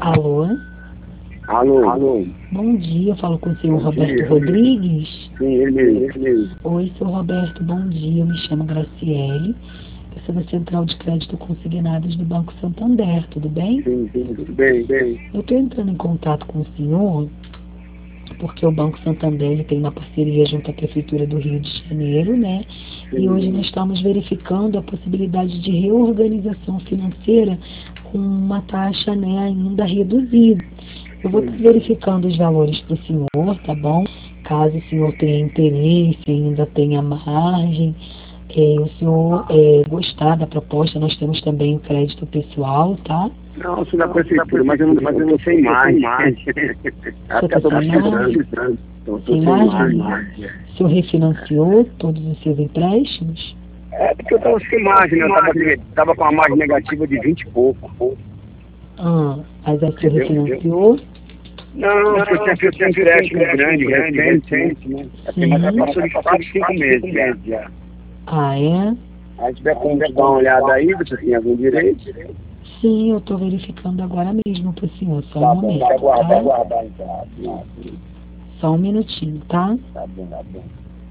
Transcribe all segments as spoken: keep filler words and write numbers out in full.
Alô? Alô? Alô? Bom dia, eu falo com o senhor Bom Roberto dia. Rodrigues. Sim, ele mesmo, ele mesmo. Oi, senhor Roberto, bom dia. Eu me chamo Graciele. Eu sou da Central de Crédito Consignados do Banco Santander, tudo bem? Sim, sim, tudo bem, bem. Eu estou entrando em contato com o senhor porque o Banco Santander ele tem uma parceria junto à Prefeitura do Rio de Janeiro, né? E hoje Sim. nós estamos verificando a possibilidade de reorganização financeira com uma taxa, né, ainda reduzida. Eu vou estar verificando os valores para o senhor, tá bom? Caso o senhor tenha interesse, ainda tenha margem, eh, o senhor eh, gostar da proposta, nós temos também o crédito pessoal, tá? Não, sou da prefeitura, mas eu não, mas eu não sei mais. Até tá estou sem margem? precisando. Estou Sem sem margem? margem. O senhor refinanciou todos os seus empréstimos? É porque eu estava sem margem, né? Eu estava tava com uma margem negativa de vinte e pouco. Ah, mas aí o senhor Entendeu? refinanciou? Não, porque eu tinha feito um empréstimo grande, recente, né? Assim, mas já passou de quatro, cinco meses já. Ah, é? Aí tiver como dar uma olhada aí, você tem algum direito? Sim, eu estou verificando agora mesmo para o senhor, só um Tá bom, momento, quero aguardar, tá? aguardar então. Só um minutinho, tá? Tá bom, tá bom.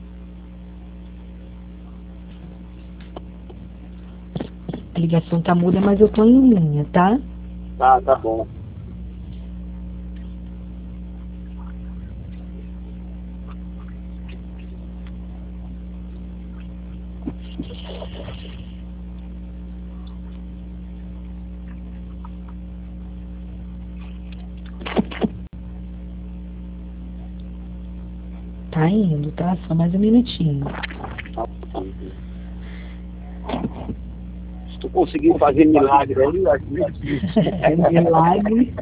A ligação tá muda, mas eu tô em linha, tá? Tá, tá bom. Tá indo, tá? Só mais um minutinho. Se tu conseguir fazer milagre aí, eu acho que É milagre.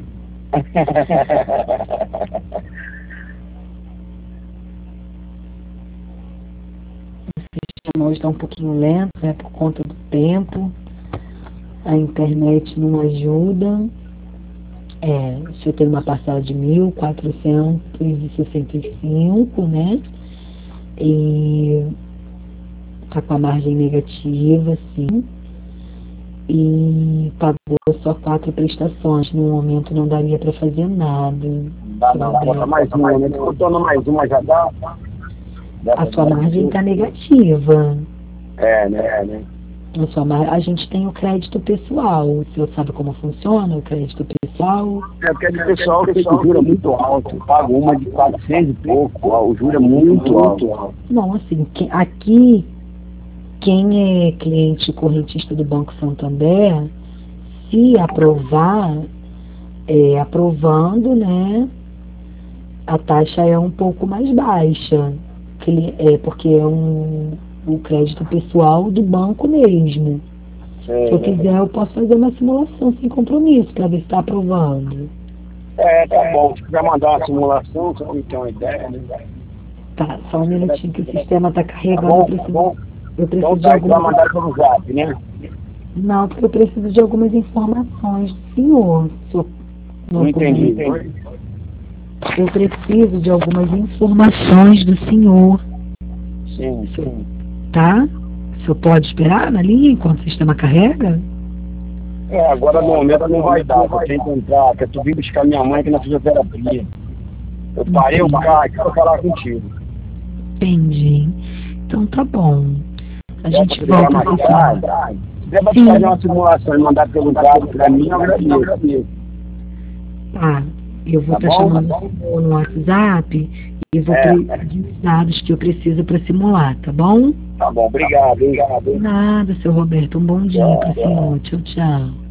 O sistema hoje tá um pouquinho lento, né? Por conta do tempo. A internet não ajuda. É, o senhor tem uma parcela de mil quatrocentos e sessenta e cinco, né? E tá com a margem negativa, sim. E pagou só quatro prestações. No momento não daria para fazer nada. dá não, bota mais uma, né? Descontando mais uma já dá. A sua margem está negativa. É, né? É, né? A, sua mar... a gente tem o crédito pessoal. O senhor sabe como funciona o crédito pessoal? É porque o pessoal tem que juro é muito alto. Paga uma de quatrocentos e pouco. O juro é muito alto. Não, assim, que- aqui, quem é cliente correntista do Banco Santander, se aprovar, é, aprovando, né, a taxa é um pouco mais baixa. Cli- É porque é um, o crédito pessoal do banco mesmo. Se eu É, quiser, eu posso fazer uma simulação sem compromisso para ver se está aprovando. é, tá bom. Se quiser mandar uma simulação, só pra me ter uma ideia, né? Tá, só um minutinho que o sistema está Tá carregando. Eu bom, tá preciso, bom. eu preciso Então de tá, então vai algumas. mandar pelo zap, né? Não, porque eu preciso de algumas informações do senhor. senhor Não não entendi. comunica. Eu preciso de algumas informações do senhor, Sim, sim. tá? O senhor pode esperar na linha enquanto o sistema carrega? É, agora no momento não vai dar, eu tenho que entrar, que eu tô vindo buscar minha mãe aqui na fisioterapia. Eu parei o carro aqui pra falar contigo. Entendi. Então tá bom. A Dá gente pra volta ligar a mais se falar. tarde? Se der pra Sim. fazer uma simulação e mandar pelo zap pra mim, eu agradeço. Tá. Eu vou Tá estar bom? chamando o senhor no WhatsApp e vou É. pedir os dados que eu preciso para simular, tá bom? Tá bom, obrigado, obrigado. Nada, seu Roberto. Um bom dia para o senhor. Tchau, tchau.